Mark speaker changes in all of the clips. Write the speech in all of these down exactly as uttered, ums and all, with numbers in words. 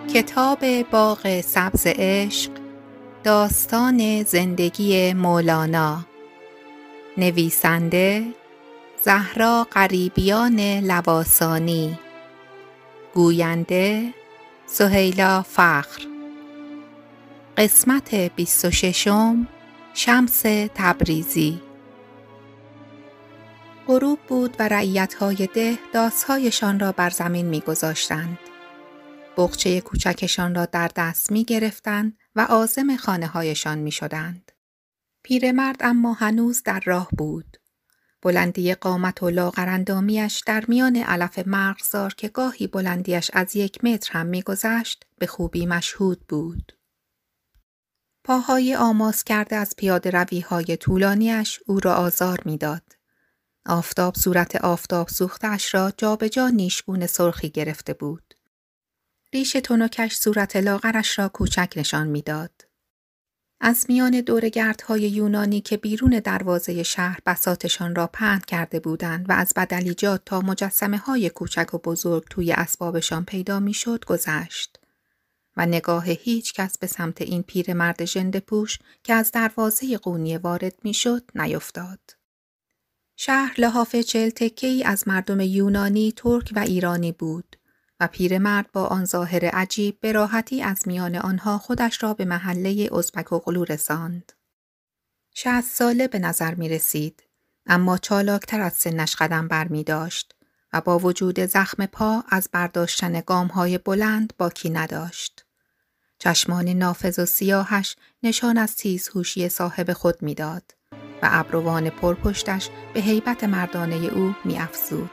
Speaker 1: کتاب باغ سبز عشق، داستان زندگی مولانا. نویسنده زهرا غریبیان لواسانی. گوینده سهیلا فخر. قسمت بیست و ششم. شمس تبریزی. غروب بود و رعیت‌های ده داس‌هایشان را بر زمین می‌گذاشتند. بقچه کوچکشان را در دست می گرفتند و عازم خانه هایشان می شدند. پیرمرد اما هنوز در راه بود. بلندی قامت و لاغرندامیش در میان علف مرغزار که گاهی بلندیش از یک متر هم می گذشت به خوبی مشهود بود. پاهای آماس کرده از پیاده روی های طولانیش او را آزار می داد. آفتاب صورت آفتاب سوختش را جا به جا نیشگون سرخی گرفته بود. ریش تنکش صورت لاغرش را کوچک نشان میداد. از میان دورگردهای یونانی که بیرون دروازه شهر بساطشان را پهن کرده بودند و از بدلیجات تا مجسمه های کوچک و بزرگ توی اسبابشان پیدا میشد گذشت و نگاه هیچ کس به سمت این پیرمرد ژنده پوش که از دروازه قونیه وارد میشد نیفتاد. شهر لحاف چهل تکه‌ای از مردم یونانی، ترک و ایرانی بود. و پیرمرد با آن ظاهر عجیب به راحتی از میان آنها خودش را به محله ازبک اغلو رساند. شصت ساله به نظر می رسید، اما چالاکتر از سنش قدم بر می داشت و با وجود زخم پا از برداشتن گام‌های بلند باکی نداشت. چشمان نافذ و سیاهش نشان از تیزهوشی صاحب خود می داد و ابروان پرپشتش به هیبت مردانه او می افزود.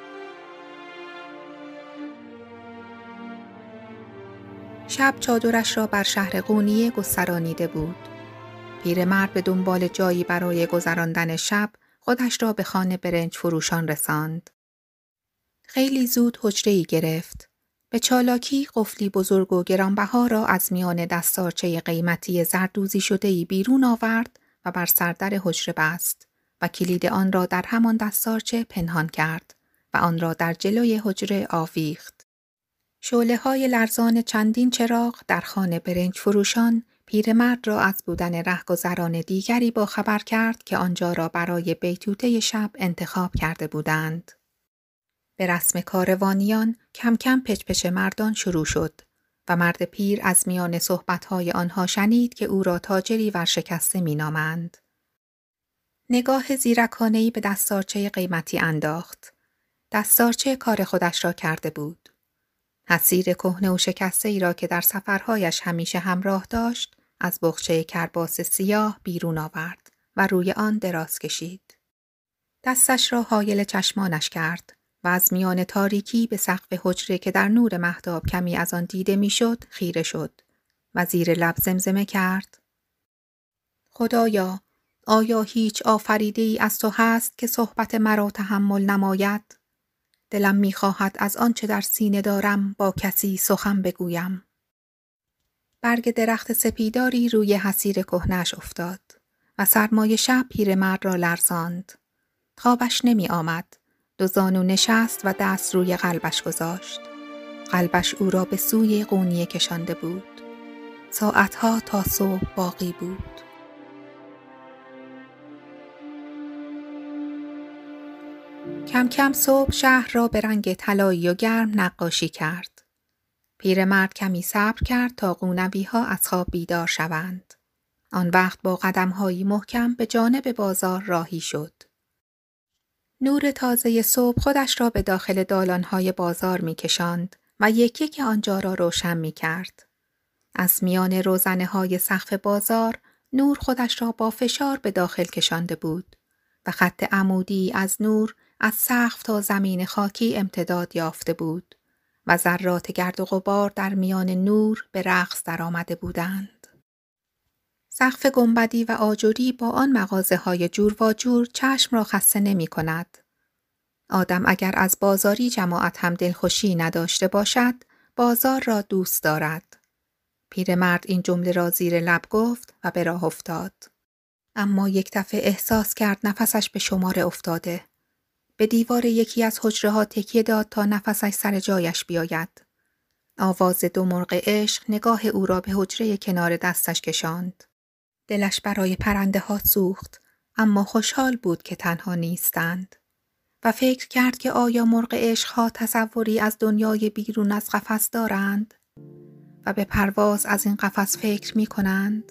Speaker 1: شب چادرش را بر شهر قونیه گسترانیده بود. پیرمرد به دنبال جایی برای گذراندن شب خودش را به خانه برنج فروشان رساند. خیلی زود حجره‌ای گرفت. به چالاکی قفلی بزرگ و گرانبها را از میان دستارچه قیمتی زردوزی شده‌ای بیرون آورد و بر سردر حجره بست و کلید آن را در همان دستارچه پنهان کرد و آن را در جلوی حجره آویخت. شعله های لرزان چندین چراغ در خانه برنج فروشان پیرمرد را از بودن رهگذران دیگری با خبر کرد که آنجا را برای بیتوته شب انتخاب کرده بودند. به رسم کاروانیان کم کم پچ‌پچ مردان شروع شد و مرد پیر از میان صحبت‌های آنها شنید که او را تاجری ورشکسته می‌نامند. نگاه زیرکانه‌ای به دستارچه قیمتی انداخت. دستارچه کار خودش را کرده بود. حصیر کهنه و شکسته ای را که در سفرهایش همیشه همراه داشت از بخچه کرباس سیاه بیرون آورد و روی آن دراز کشید. دستش را حایل چشمانش کرد و از میان تاریکی به سقف حجره که در نور مهتاب کمی از آن دیده میشد خیره شد و زیر لب زمزمه کرد: خدایا، آیا هیچ آفریده‌ای از تو هست که صحبت مرا تحمل نماید؟ دلم می‌خواهد از آنچه در سینه دارم با کسی سخن بگویم. برگ درخت سپیداری روی حصیر کهنه‌اش افتاد و سرمای شب پیرمرد را لرزاند. خوابش نمی آمد. دو زانو نشست و دست روی قلبش گذاشت. قلبش او را به سوی قونیه کشانده بود. ساعتها تا صبح باقی بود. کم کم صبح شهر را به رنگ طلایی و گرم نقاشی کرد. پیرمرد کمی صبر کرد تا قونوی‌ها از خواب بیدار شوند. آن وقت با قدم‌هایی محکم به جانب بازار راهی شد. نور تازه صبح خودش را به داخل دالان‌های بازار می‌کشاند و یکی که آنجا را روشن می‌کرد. از میان روزنه‌های سقف بازار نور خودش را با فشار به داخل کشانده بود و خط عمودی از نور از سقف تا زمین خاکی امتداد یافته بود و ذرات گرد و غبار در میان نور به رقص در آمده بودند. سقف گنبدی و آجری با آن مغازه های جور و جور چشم را خسته نمی کند. آدم اگر از بازاری جماعت هم دلخوشی نداشته باشد، بازار را دوست دارد. پیرمرد این جمله را زیر لب گفت و به راه افتاد. اما یک دفعه احساس کرد نفسش به شماره افتاده. به دیوار یکی از حجره ها تکیه داد تا نفسش سر جایش بیاید. آواز دو مرغ عشق نگاه او را به حجره کنار دستش کشاند. دلش برای پرنده ها سوخت، اما خوشحال بود که تنها نیستند. و فکر کرد که آیا مرغ عشق ها تصوری از دنیای بیرون از قفس دارند و به پرواز از این قفس فکر می کنند؟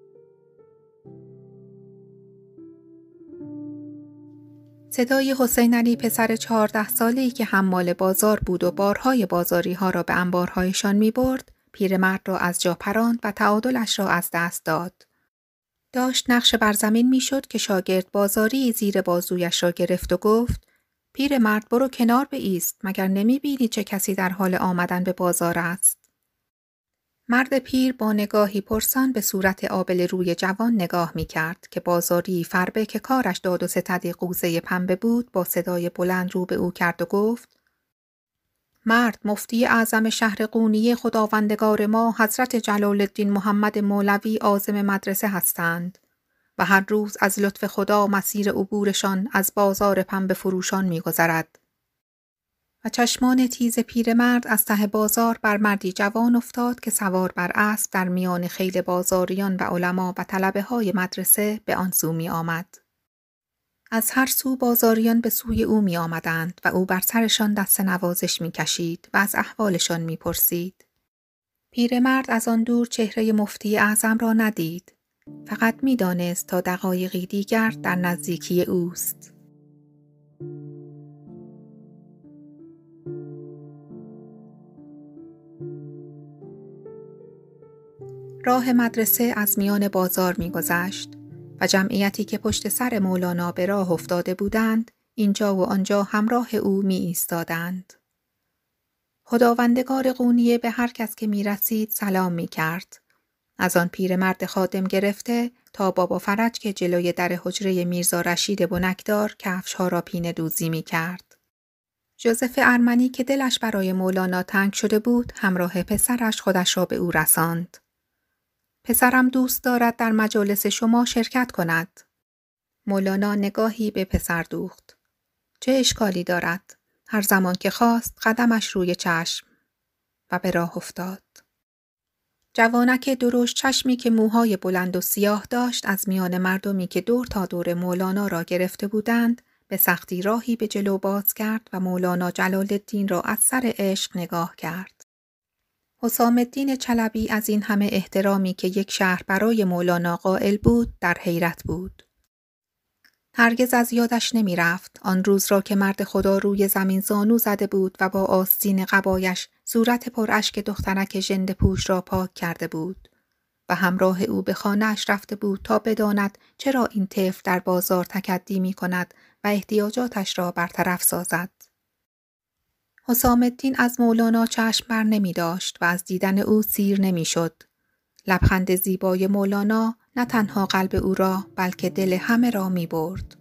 Speaker 1: صدای حسین علی پسر چهارده ساله‌ای که حمال بازار بود و بارهای بازاری ها را به انبارهایشان می برد، پیرمرد را از جا پراند و تعادلش را از دست داد. داشت نقش بر زمین می شد که شاگرد بازاری زیر بازویش را گرفت و گفت: پیرمرد برو کنار بایست، مگر نمی بینی چه کسی در حال آمدن به بازار است؟ مرد پیر با نگاهی پرسان به صورت آبله روی جوان نگاه می کرد که بازاری فربه که کارش داد و ستدی قوزه پنبه بود با صدای بلند رو به او کرد و گفت: مرد مفتی اعظم شهر قونیه خداوندگار ما حضرت جلال الدین محمد مولوی عازم مدرسه هستند و هر روز از لطف خدا مسیر عبورشان از بازار پنبه فروشان می گذرد. و چشمان تیز پیرمرد از ته بازار بر مردی جوان افتاد که سوار بر اسب در میان خیل بازاریان و علما و طلبه های مدرسه به آن سو می آمد. از هر سو بازاریان به سوی او می آمدند و او بر سرشان دست نوازش می کشید و از احوالشان می پرسید. پیرمرد از آن دور چهره مفتی اعظم را ندید. فقط می دانست تا دقایقی دیگر در نزدیکی اوست. راه مدرسه از میان بازار می گذشت و جمعیتی که پشت سر مولانا به راه افتاده بودند اینجا و آنجا همراه او می ایستادند. خداوندگار قونیه به هر کس که می رسید سلام می کرد. از آن پیرمرد خادم گرفته تا بابا فرج که جلوی در حجره میرزا رشید بنکدار کفشها را پینه دوزی می کرد. جوزف ارمنی که دلش برای مولانا تنگ شده بود همراه پسرش خودش را به او رساند. پسرم دوست دارد در مجالس شما شرکت کند. مولانا نگاهی به پسر دوخت. چه اشکالی دارد؟ هر زمان که خواست قدمش روی چشم و به راه افتاد. جوانک درشت چشمی که موهای بلند و سیاه داشت از میان مردمی که دور تا دور مولانا را گرفته بودند به سختی راهی به جلو باز کرد و مولانا جلال الدین را از سر عشق نگاه کرد. حسام الدین چلبی از این همه احترامی که یک شهر برای مولانا قائل بود در حیرت بود. هرگز از یادش نمی رفت آن روز را که مرد خدا روی زمین زانو زده بود و با آستین قبایش صورت پر اشک دخترک ژنده پوش را پاک کرده بود و همراه او به خانه‌اش رفته بود تا بداند چرا این طفل در بازار تکدی می کند و احتیاجاتش را برطرف سازد. حسام الدین از مولانا چشم بر نمی داشت و از دیدن او سیر نمی شد. لبخند زیبای مولانا نه تنها قلب او را بلکه دل همه را می برد.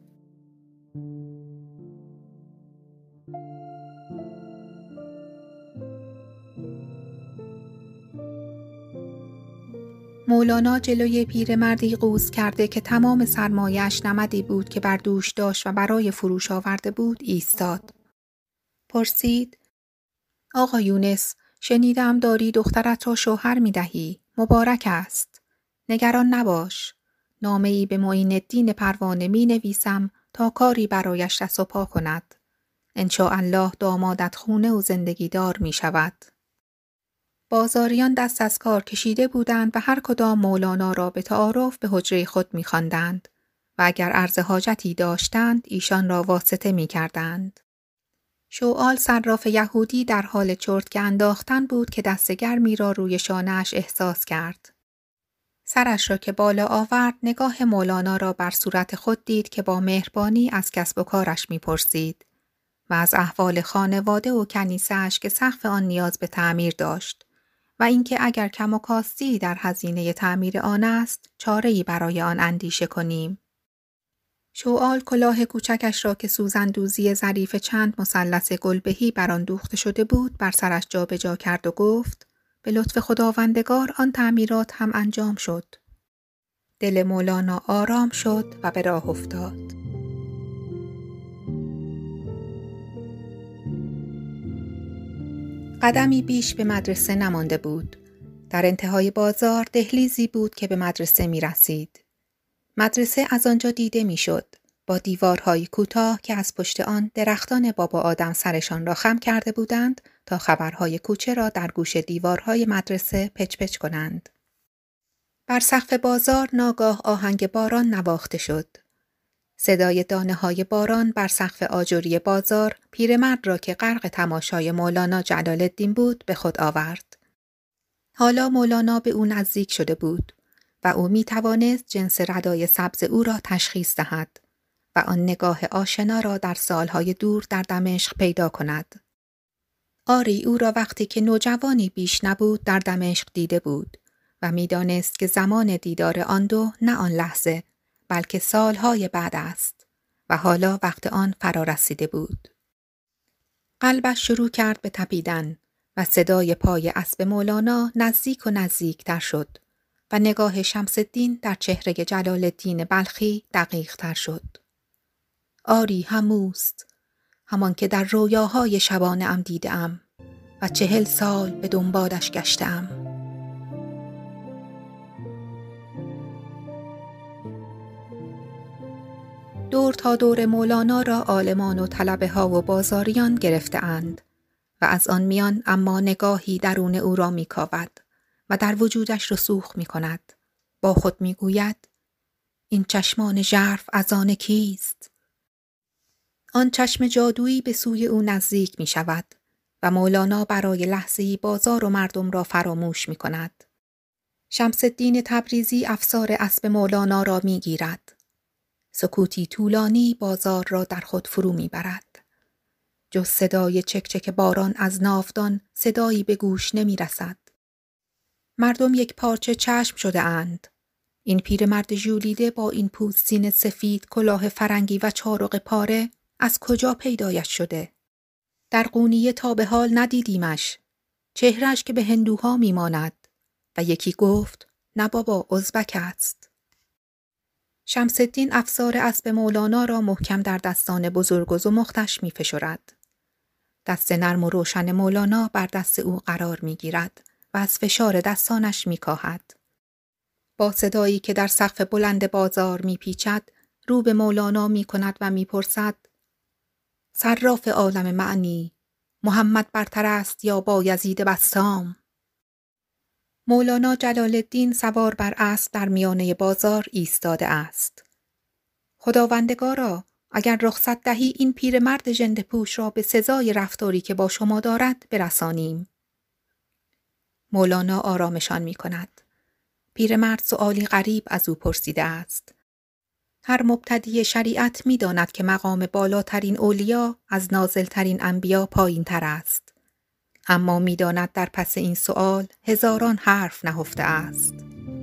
Speaker 1: مولانا جلوی پیرمردی قوز کرده که تمام سرمایه‌اش نمدی بود که بر دوش داشت و برای فروش آورده بود ایستاد. پرسید: آقا یونس، شنیدم داری دخترت را شوهر می دهی. مبارک است. نگران نباش. نامه‌ای به معین الدین پروانه می نویسم تا کاری برایش دست و پا کند. انشاءالله دامادت خونه و زندگی دار می شود. بازاریان دست از کار کشیده بودند و هر کدام مولانا را به تعارف به حجره خود می خواندند و اگر عرض حاجتی داشتند ایشان را واسطه می کردند. شوال صراف یهودی در حال چرتکه انداختن بود که دست گرمی را روی شانه‌اش احساس کرد. سرش را که بالا آورد نگاه مولانا را بر صورت خود دید که با مهربانی از کسب و کارش می‌پرسید و از احوال خانواده و کنیسه‌اش که سقف آن نیاز به تعمیر داشت و اینکه اگر کم و کاستی در هزینه تعمیر آن است چاره‌ای برای آن اندیشه کنیم. شوال کلاه کوچکش را که سوزندوزی ظریف چند مثلث گلبهی بر آن دوخته شده بود بر سرش جابجا کرد و گفت: به لطف خداوندگار آن تعمیرات هم انجام شد. دل مولانا آرام شد و به راه افتاد. قدمی بیش به مدرسه نمانده بود. در انتهای بازار دهلیزی بود که به مدرسه می رسید. مدرسه از آنجا دیده می شد، با دیوارهای کوتاه که از پشت آن درختان بابا آدم سرشان را خم کرده بودند تا خبرهای کوچه را در گوش دیوارهای مدرسه پچ پچ کنند. بر سقف بازار ناگاه آهنگ باران نواخته شد. صدای دانه های باران بر سقف آجری بازار پیرمرد را که غرق تماشای مولانا جلال‌الدین بود به خود آورد. حالا مولانا به او نزدیک شده بود و او می توانست جنس ردای سبز او را تشخیص دهد و آن نگاه آشنا را در سالهای دور در دمشق پیدا کند. آری او را وقتی که نوجوانی بیش نبود در دمشق دیده بود و می دانست که زمان دیدار آن دو نه آن لحظه بلکه سالهای بعد است و حالا وقت آن فرا رسیده بود. قلبش شروع کرد به تپیدن و صدای پای اسب مولانا نزدیک و نزدیک تر شد و نگاه شمس الدین در چهره جلال الدین بلخی دقیق تر شد. آری هموست، همان که در رویاهای شبانه ام دیدم و چهل سال به دنبالش گشتم. دور تا دور مولانا را عالمان و طلبه ها و بازاریان گرفته اند و از آن میان اما نگاهی درون او را می کاود و در وجودش رسوخ می کند. با خود می گوید این چشمان ژرف از آن کیست؟ آن چشم جادویی به سوی او نزدیک می شود و مولانا برای لحظه‌ای بازار و مردم را فراموش می کند. شمس الدین تبریزی افسار اسب مولانا را می گیرد. سکوتی طولانی بازار را در خود فرو می برد. جز صدای چک چک باران از ناودان صدایی به گوش نمی رسد. مردم یک پارچه چشم شده اند. این پیرمرد ژولیده با این پوستین سفید، کلاه فرنگی و چارق پاره از کجا پیدایش شده؟ در قونیه تا به حال ندیدیمش. چهرهش که به هندوها می ماند. و یکی گفت نه بابا ازبک است. شمس الدین افسار اسب مولانا را محکم در دستان بزرگ و زمختش می فشرد. دست نرم و روشن مولانا بر دست او قرار می گیرد و از فشار دستانش می کاهد. با صدایی که در سقف بلند بازار می پیچد، رو به مولانا می کند و می پرسد صراف عالم معنی، محمد برتر است یا بایزید بسطام؟ مولانا جلال الدین سوار بر اسب در میانه بازار ایستاده است. خداوندگارا، اگر رخصت دهی این پیرمرد ژنده پوش را به سزای رفتاری که با شما دارد برسانیم. مولانا آرامشان می کند. پیرمرد سؤالی غریب از او پرسیده است. هر مبتدی شریعت می داند که مقام بالاترین اولیا از نازلترین انبیا پایین تر است. اما می داند در پس این سؤال هزاران حرف نهفته است.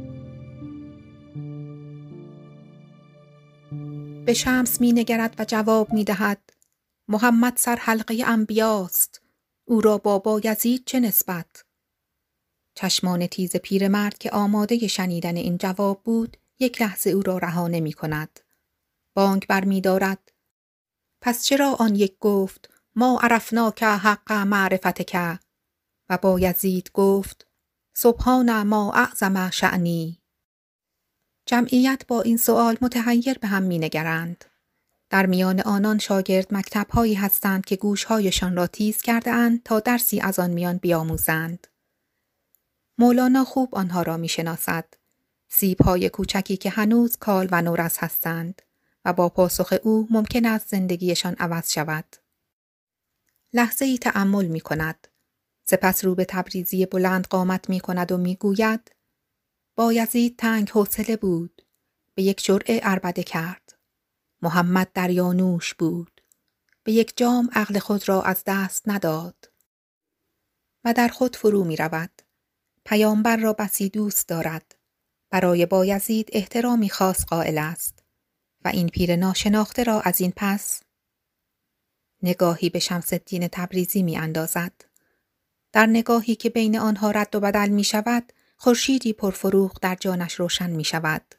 Speaker 1: به شمس می نگرد و جواب می دهد محمد سر حلقه انبیاست. او را با بایزید چه نسبت؟ چشمان تیز پیرمرد که آماده شنیدن این جواب بود یک لحظه او را رها نمی کند. بانگ بر می دارد. پس چرا آن یک گفت ما عرفناک حق معرفتک و بایزید گفت سبحان ما اعظم شأنی؟ جمعیت با این سؤال متحیر به هم می نگرند. در میان آنان شاگرد مکتب‌هایی هستند که گوش‌هایشان را تیز کرده اند تا درسی از آن میان بیاموزند. مولانا خوب آنها را می شناسد. سیب‌های کوچکی که هنوز کال و نورس هستند و با پاسخ او ممکن است زندگیشان عوض شود. لحظه ای تأمل می کند. سپس رو به تبریزی بلند قامت می کند و می گوید بایزید تنگ حوصله بود. به یک جرعه عربده کرد. محمد دریانوش بود. به یک جام عقل خود را از دست نداد. و در خود فرو می رود. پیامبر را بسی دوست دارد. برای بایزید احترامی خاص قائل است. و این پیر ناشناخته را از این پس نگاهی به شمس الدین تبریزی می اندازد. در نگاهی که بین آنها رد و بدل می شود، خورشیدی پرفروغ در جانش روشن می شود.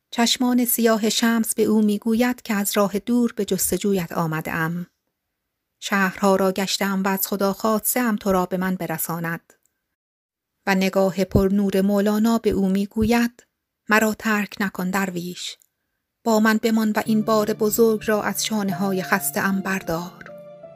Speaker 1: چشمان سیاه شمس به او می گوید که از راه دور به جستجویت آمده ام. شهرها را گشتم و از خدا خواستم تو را به من برساند. و نگاه پر نور مولانا به او می گوید مرا ترک نکن درویش، با من بمان و این بار بزرگ را از شانه های خسته ام بردار.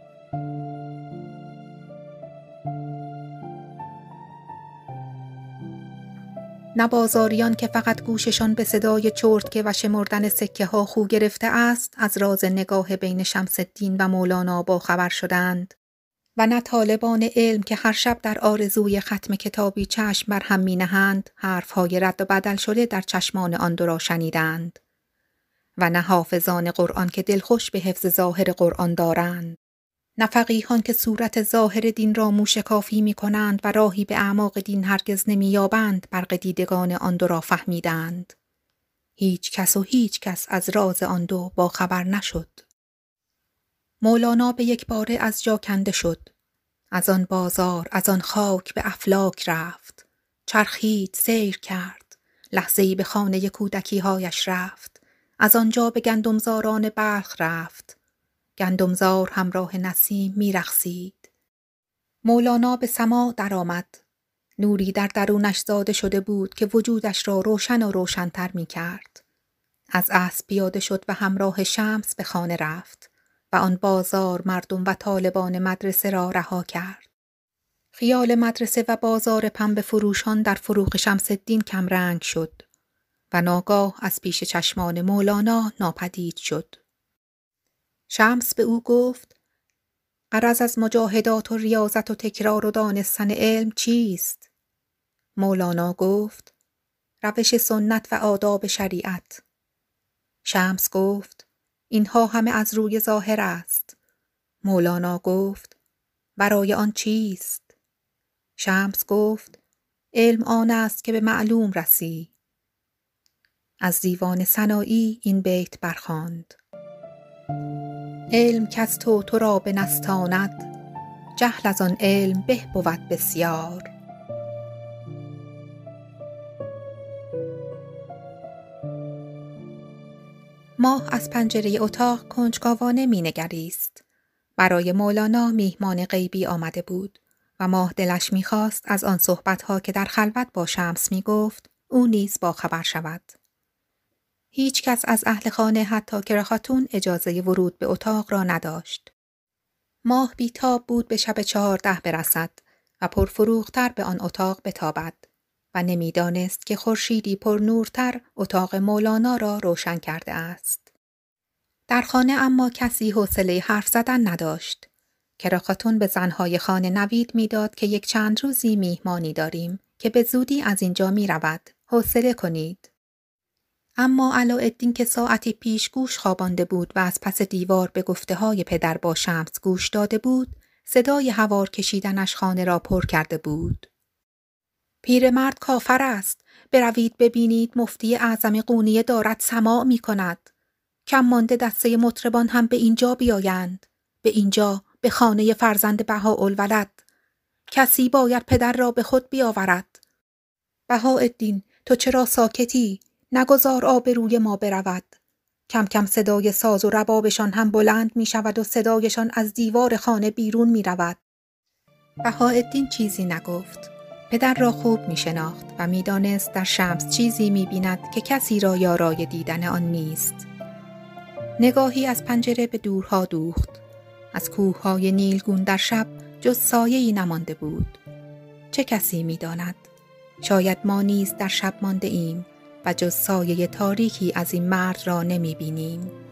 Speaker 1: نه بازاریان که فقط گوششان به صدای چرتکه و شمردن سکه ها خو گرفته است از راز نگاه بین شمس الدین و مولانا با خبر شدند و نه طالبان علم که هر شب در آرزوی ختم کتابی چشم بر هم می نهند حرفهای رد و بدل شده در چشمان آن دو را شنیدند و نه حافظان قرآن که دلخوش به حفظ ظاهر قرآن دارند، نه فقیهان که صورت ظاهر دین را موشکافی می کنند و راهی به اعماق دین هرگز نمی یابند برق دیدگان آن دو را فهمیدند. هیچ کس و هیچ کس از راز آن دو با خبر نشد. مولانا به یک باره از جا کنده شد. از آن بازار، از آن خاک به افلاک رفت. چرخید، سیر کرد. لحظه‌ای به خانه کودکی هایش رفت. از آنجا به گندمزاران بلخ رفت. گندمزار همراه نسیم می رقصید. مولانا به سماع درآمد. نوری در درونش زاده شده بود که وجودش را روشن و روشن‌تر می کرد. از اسب پیاده شد و همراه شمس به خانه رفت و آن بازار، مردم و طالبان مدرسه را رها کرد. خیال مدرسه و بازار پنبه فروشان در فروغ شمس الدین کم رنگ شد و ناگاه از پیش چشمان مولانا ناپدید شد. شمس به او گفت غرض از مجاهدات و ریاضت و تکرار و دانستن علم چیست؟ مولانا گفت روش سنت و آداب شریعت. شمس گفت اینها همه از روی ظاهر است. مولانا گفت برای آن چیست؟ شمس گفت علم آن است که به معلوم رسی. از دیوان سنایی این بیت برخواند. علم کز تو تو را بنستاند، جهل از آن علم به بود بسیار. ماه از پنجره اتاق کنجکاوانه می نگریست. برای مولانا میهمان غیبی آمده بود و ماه دلش می خواست از آن صحبتها که در خلوت با شمس می گفت او نیز با خبر شود. هیچ کس از اهل خانه حتی کره خاتون اجازه ورود به اتاق را نداشت. ماه بیتاب بود به شب چهارده برسد و پرفروغتر به آن اتاق بتابد و نمیدانست که خورشیدی پر نورتر اتاق مولانا را روشن کرده است. در خانه اما کسی حوصله حرف زدن نداشت. کره خاتون به زنهای خانه نوید میداد که یک چند روزی میهمانی داریم که به زودی از اینجا می رود. حوصله کنید. اما علاءالدین که ساعتی پیش گوش خوابانده بود و از پس دیوار به گفته های پدر با شمس گوش داده بود، صدای هوار کشیدنش خانه را پر کرده بود. پیرمرد کافر است. بروید ببینید مفتی اعظم قونیه دارد سماع می کند. کم مانده دسته مطربان هم به اینجا بیایند. به اینجا، به خانه فرزند بهاءالولد. کسی باید پدر را به خود بیاورد. بهاءالدین تو چرا ساکتی؟ نگذار آبروی ما برود. کم کم صدای ساز و ربابشان هم بلند می شود و صدایشان از دیوار خانه بیرون می رود. بهاءالدین چیزی نگفت. پدر را خوب می شناخت و می دانست در شمس چیزی می بیند که کسی را یارای دیدن آن نیست. نگاهی از پنجره به دورها دوخت. از کوههای نیلگون در شب جز سایه‌ای نمانده بود. چه کسی می داند؟ شاید ما نیز در شب مانده ایم و جز سایه تاریکی از این مرد را نمی بینیم.